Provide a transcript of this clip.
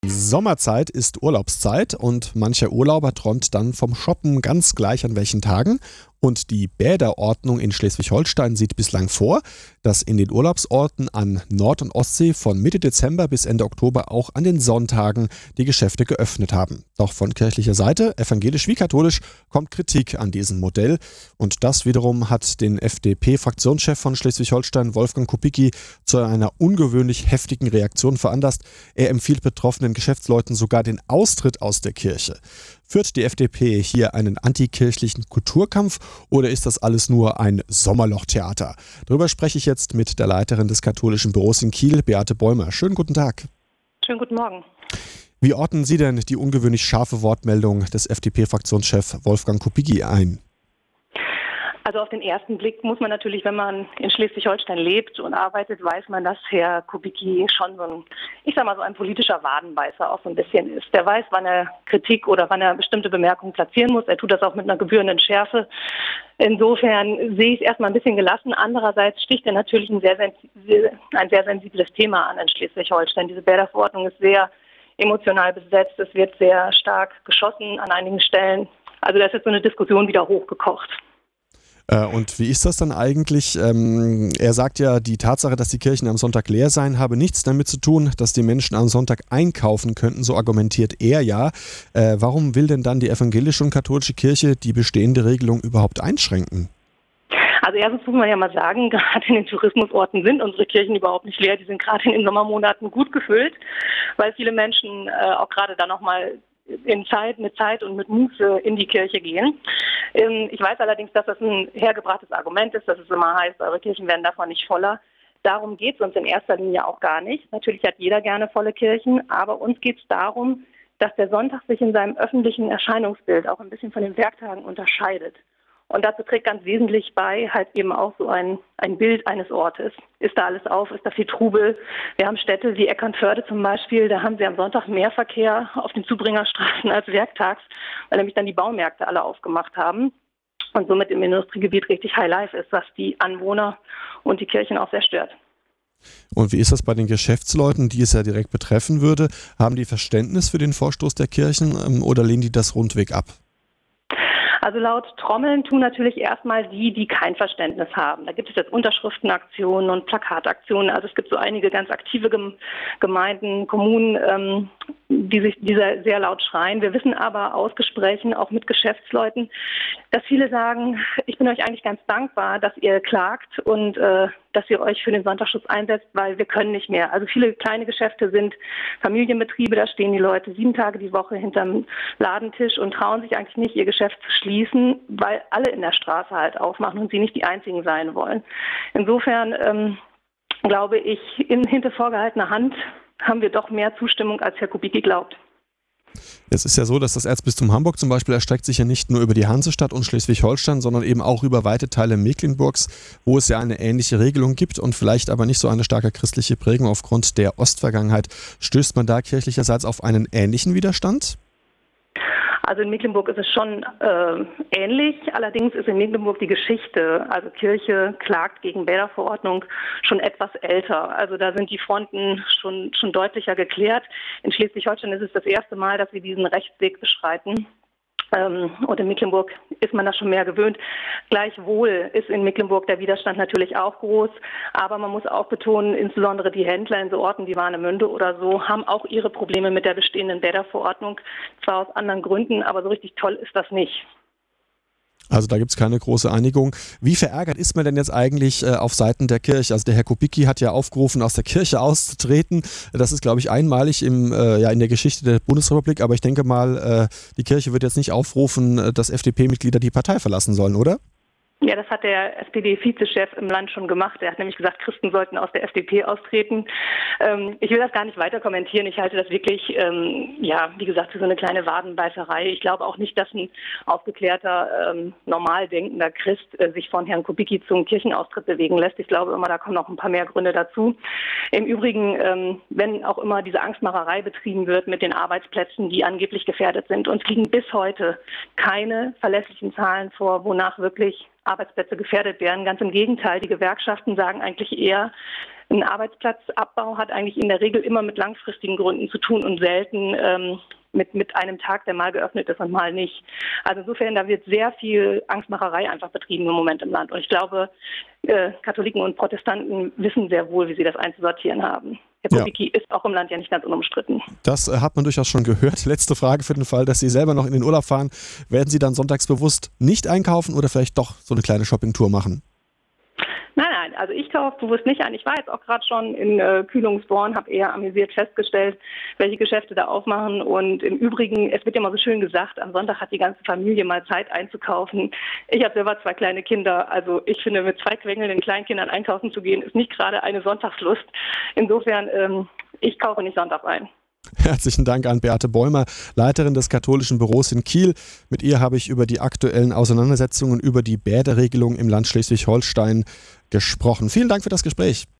Sommerzeit ist Urlaubszeit und mancher Urlauber träumt dann vom Shoppen ganz gleich an welchen Tagen. Und die Bäderordnung in Schleswig-Holstein sieht bislang vor, dass in den Urlaubsorten an Nord- und Ostsee von Mitte Dezember bis Ende Oktober auch an den Sonntagen die Geschäfte geöffnet haben. Doch von kirchlicher Seite, evangelisch wie katholisch, kommt Kritik an diesem Modell. Und das wiederum hat den FDP-Fraktionschef von Schleswig-Holstein, Wolfgang Kubicki, zu einer ungewöhnlich heftigen Reaktion veranlasst. Er empfiehlt betroffenen Geschäftsleuten sogar den Austritt aus der Kirche. Führt die FDP hier einen antikirchlichen Kulturkampf oder ist das alles nur ein Sommerlochtheater? Darüber spreche ich jetzt mit der Leiterin des katholischen Büros in Kiel, Beate Bäumer. Schönen guten Tag. Schönen guten Morgen. Wie ordnen Sie denn die ungewöhnlich scharfe Wortmeldung des FDP-Fraktionschefs Wolfgang Kubicki ein? Also auf den ersten Blick muss man natürlich, wenn man in Schleswig-Holstein lebt und arbeitet, weiß man, dass Herr Kubicki schon so ein politischer Wadenbeißer auch so ein bisschen ist. Der weiß, wann er Kritik oder wann er bestimmte Bemerkungen platzieren muss. Er tut das auch mit einer gebührenden Schärfe. Insofern sehe ich es erstmal ein bisschen gelassen. Andererseits sticht er natürlich ein sehr sensibles Thema an in Schleswig-Holstein. Diese Bäderverordnung ist sehr emotional besetzt. Es wird sehr stark geschossen an einigen Stellen. Also da ist jetzt so eine Diskussion wieder hochgekocht. Und wie ist das dann eigentlich? Er sagt ja, die Tatsache, dass die Kirchen am Sonntag leer seien, habe nichts damit zu tun, dass die Menschen am Sonntag einkaufen könnten, so argumentiert er ja. Warum will denn dann die evangelische und katholische Kirche die bestehende Regelung überhaupt einschränken? Also erstens muss man ja mal sagen, gerade in den Tourismusorten sind unsere Kirchen überhaupt nicht leer. Die sind gerade in den Sommermonaten gut gefüllt, weil viele Menschen auch gerade da nochmal mit Zeit und mit Muße in die Kirche gehen. Ich weiß allerdings, dass das ein hergebrachtes Argument ist, dass es immer heißt, eure Kirchen werden davon nicht voller. Darum geht es uns in erster Linie auch gar nicht. Natürlich hat jeder gerne volle Kirchen, aber uns geht es darum, dass der Sonntag sich in seinem öffentlichen Erscheinungsbild auch ein bisschen von den Werktagen unterscheidet. Und dazu trägt ganz wesentlich bei halt eben auch so ein Bild eines Ortes. Ist da alles auf? Ist da viel Trubel? Wir haben Städte wie Eckernförde zum Beispiel, da haben sie am Sonntag mehr Verkehr auf den Zubringerstraßen als werktags, weil nämlich dann die Baumärkte alle aufgemacht haben und somit im Industriegebiet richtig Highlife ist, was die Anwohner und die Kirchen auch sehr stört. Und wie ist das bei den Geschäftsleuten, die es ja direkt betreffen würde? Haben die Verständnis für den Vorstoß der Kirchen oder lehnen die das rundweg ab? Also laut Trommeln tun natürlich erstmal die kein Verständnis haben. Da gibt es jetzt Unterschriftenaktionen und Plakataktionen. Also es gibt so einige ganz aktive Gemeinden, Kommunen, die sehr laut schreien. Wir wissen aber aus Gesprächen auch mit Geschäftsleuten, dass viele sagen, ich bin euch eigentlich ganz dankbar, dass ihr klagt und dass ihr euch für den Sonntagsschutz einsetzt, weil wir können nicht mehr. Also viele kleine Geschäfte sind Familienbetriebe, da stehen die Leute 7 Tage die Woche hinterm Ladentisch und trauen sich eigentlich nicht, ihr Geschäft zu schließen, weil alle in der Straße halt aufmachen und sie nicht die Einzigen sein wollen. Insofern glaube ich, hinter vorgehaltener Hand haben wir doch mehr Zustimmung, als Herr Kubicki glaubt. Es ist ja so, dass das Erzbistum Hamburg zum Beispiel erstreckt sich ja nicht nur über die Hansestadt und Schleswig-Holstein, sondern eben auch über weite Teile Mecklenburgs, wo es ja eine ähnliche Regelung gibt und vielleicht aber nicht so eine starke christliche Prägung aufgrund der Ostvergangenheit. Stößt man da kirchlicherseits auf einen ähnlichen Widerstand? Also in Mecklenburg ist es schon ähnlich. Allerdings ist in Mecklenburg die Geschichte, also Kirche klagt gegen Bäderverordnung, schon etwas älter. Also da sind die Fronten schon deutlicher geklärt. In Schleswig-Holstein ist es das erste Mal, dass wir diesen Rechtsweg beschreiten. Und in Mecklenburg ist man das schon mehr gewöhnt. Gleichwohl ist in Mecklenburg der Widerstand natürlich auch groß. Aber man muss auch betonen, insbesondere die Händler in so Orten wie Warnemünde oder so haben auch ihre Probleme mit der bestehenden Bäderverordnung. Zwar aus anderen Gründen, aber so richtig toll ist das nicht. Also da gibt es keine große Einigung. Wie verärgert ist man denn jetzt eigentlich auf Seiten der Kirche? Also der Herr Kubicki hat ja aufgerufen, aus der Kirche auszutreten. Das ist, glaube ich, einmalig in der Geschichte der Bundesrepublik. Aber ich denke mal, die Kirche wird jetzt nicht aufrufen, dass FDP-Mitglieder die Partei verlassen sollen, oder? Ja, das hat der SPD-Vizechef im Land schon gemacht. Er hat nämlich gesagt, Christen sollten aus der FDP austreten. Ich will das gar nicht weiter kommentieren. Ich halte das wirklich, wie gesagt, für so eine kleine Wadenbeißerei. Ich glaube auch nicht, dass ein aufgeklärter, normal denkender Christ sich von Herrn Kubicki zum Kirchenaustritt bewegen lässt. Ich glaube immer, da kommen noch ein paar mehr Gründe dazu. Im Übrigen, wenn auch immer diese Angstmacherei betrieben wird mit den Arbeitsplätzen, die angeblich gefährdet sind, uns liegen bis heute keine verlässlichen Zahlen vor, wonach wirklich Arbeitsplätze gefährdet werden. Ganz im Gegenteil, die Gewerkschaften sagen eigentlich eher, Ein Arbeitsplatzabbau hat eigentlich in der Regel immer mit langfristigen Gründen zu tun und selten mit einem Tag, der mal geöffnet ist und mal nicht. Also insofern, da wird sehr viel Angstmacherei einfach betrieben im Moment im Land. Und ich glaube, Katholiken und Protestanten wissen sehr wohl, wie sie das einzusortieren haben. Der Kubicki ist auch im Land ja nicht ganz unumstritten. Das hat man durchaus schon gehört. Letzte Frage für den Fall, dass Sie selber noch in den Urlaub fahren. Werden Sie dann sonntags bewusst nicht einkaufen oder vielleicht doch so eine kleine Shoppingtour machen? Nein, also ich kaufe bewusst nicht ein. Ich war jetzt auch gerade schon in Kühlungsborn, habe eher amüsiert festgestellt, welche Geschäfte da aufmachen. Und im Übrigen, es wird ja mal so schön gesagt, am Sonntag hat die ganze Familie mal Zeit einzukaufen. Ich habe selber 2 kleine Kinder. Also ich finde, mit 2 quengelnden Kleinkindern einkaufen zu gehen, ist nicht gerade eine Sonntagslust. Insofern, ich kaufe nicht sonntags ein. Herzlichen Dank an Beate Bäumer, Leiterin des katholischen Büros in Kiel. Mit ihr habe ich über die aktuellen Auseinandersetzungen über die Bäderregelung im Land Schleswig-Holstein gesprochen. Vielen Dank für das Gespräch.